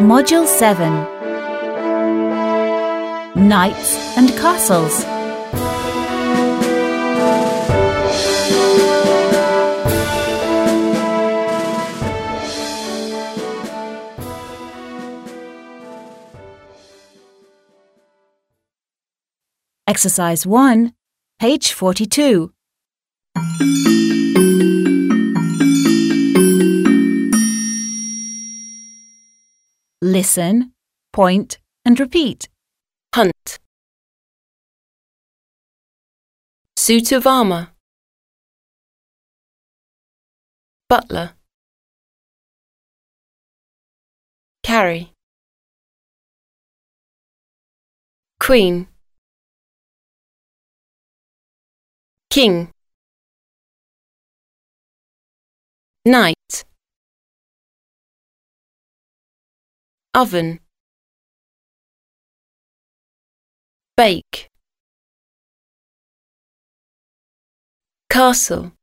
Module 7 Knights and Castles. Exercise 1, page 42. Listen, point and repeat. Hunt. Suit of armour. Butler. Carry. Queen. King. Knight. Oven. Bake. Castle.